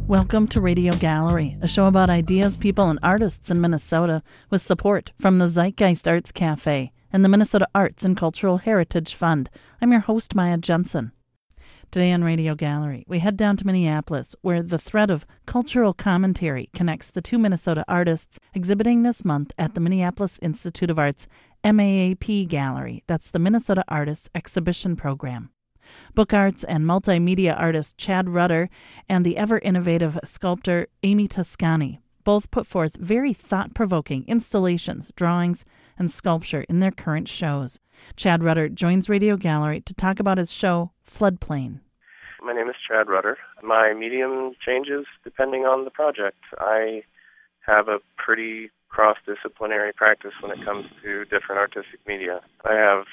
Welcome to Radio Gallery, a show about ideas, people, and artists in Minnesota with support from the Zeitgeist Arts Cafe and the Minnesota Arts and Cultural Heritage Fund. I'm your host, Maya Jensen. Today on Radio Gallery, we head down to Minneapolis, where the thread of cultural commentary connects the two Minnesota artists exhibiting this month at the Minneapolis Institute of Art's MAAP Gallery. That's the Minnesota Artists Exhibition Program. Book arts and multimedia artist Chad Rudder and the ever-innovative sculptor Amy Toscani both put forth very thought-provoking installations, drawings, and sculpture in their current shows. Chad Rudder joins Radio Gallery to talk about his show, Floodplain. My name is Chad Rudder. My medium changes depending on the project. I have a pretty cross-disciplinary practice when it comes to different artistic media. I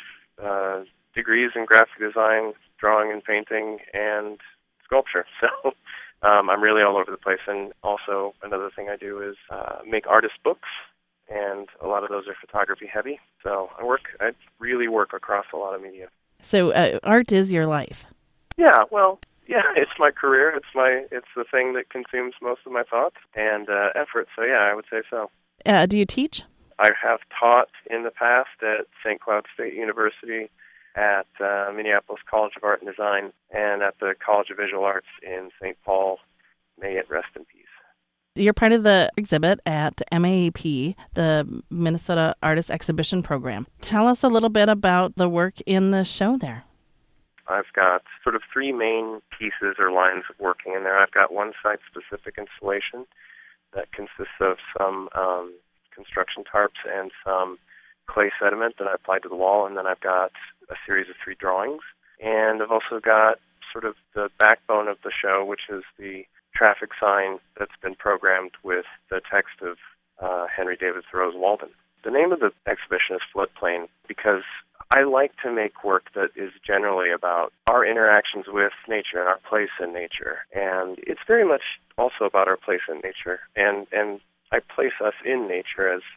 have degrees in graphic design, drawing and painting, and sculpture. So I'm really all over the place. And also another thing I do is make artist books, and a lot of those are photography heavy. So I really work across a lot of media. So art is your life? Yeah, it's my career. It's the thing that consumes most of my thoughts and effort. So yeah, I would say so. Do you teach? I have taught in the past at St. Cloud State University, at Minneapolis College of Art and Design, and at the College of Visual Arts in St. Paul. May it rest in peace. You're part of the exhibit at MAAP, the Minnesota Artists Exhibition Program. Tell us a little bit about the work in the show there. I've got sort of three main pieces or lines of working in there. I've got one site-specific installation that consists of some construction tarps and some clay sediment that I applied to the wall, and then I've got a series of three drawings. And I've also got sort of the backbone of the show, which is the traffic sign that's been programmed with the text of Henry David Thoreau's Walden. The name of the exhibition is Floodplain because I like to make work that is generally about our interactions with nature and our place in nature. And it's very much also about our place in nature. And I place us in nature as,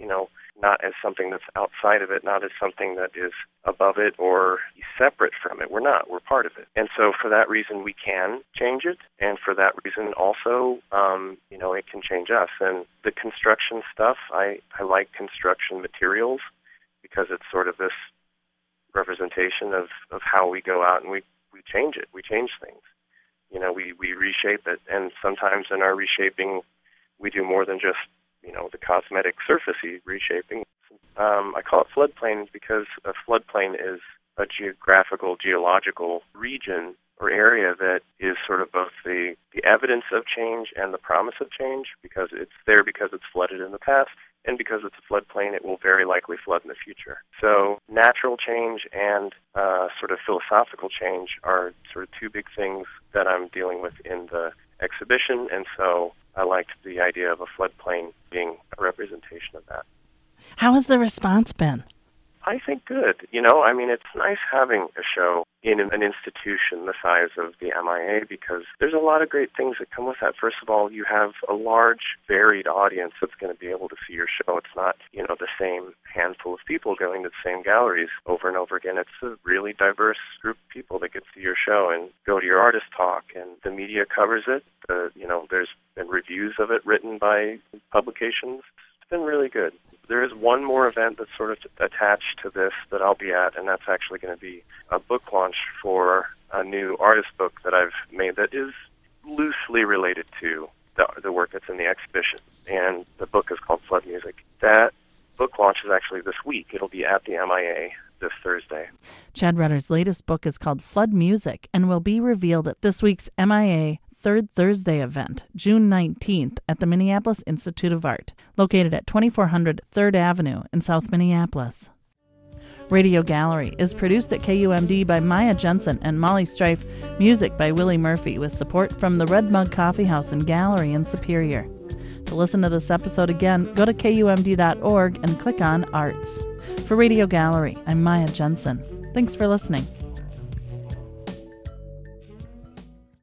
not as something that's outside of it, not as something that is above it or separate from it. We're not. We're part of it. And so for that reason, we can change it. And for that reason also, it can change us. And the construction stuff, I like construction materials because it's sort of this representation of how we go out and we change it. We change things. We reshape it. And sometimes in our reshaping, we do more than just, the cosmetic surfacey reshaping. I call it floodplain because a floodplain is a geological region or area that is sort of both the evidence of change and the promise of change, because it's there because it's flooded in the past, and because it's a floodplain, it will very likely flood in the future. So natural change and sort of philosophical change are sort of two big things that I'm dealing with in the exhibition, and so I liked the idea of a floodplain being a representation of that. How has the response been? I think good. It's nice having a show in an institution the size of the MIA because there's a lot of great things that come with that. First of all, you have a large, varied audience that's going to be able to see your show. It's not, the same handful of people going to the same galleries over and over again. It's a really diverse group of people that get to see your show and go to your artist talk, and the media covers it. There's been reviews of it written by publications. It's been really good. There is one more event that's sort of attached to this that I'll be at, and that's actually going to be a book launch for a new artist book that I've made that is loosely related to the work that's in the exhibition. And the book is called Flood Music. That book launch is actually this week. It'll be at the MIA this Thursday. Chad Rudder's latest book is called Flood Music and will be revealed at this week's MIA Third Thursday event, June 19th, at the Minneapolis Institute of Art, located at 2400 3rd Avenue in South Minneapolis. Radio Gallery is produced at KUMD by Maya Jensen and Molly Strife, music by Willie Murphy, with support from the Red Mug Coffee House and Gallery in Superior. To listen to this episode again, go to KUMD.org and click on Arts. For Radio Gallery, I'm Maya Jensen. Thanks for listening.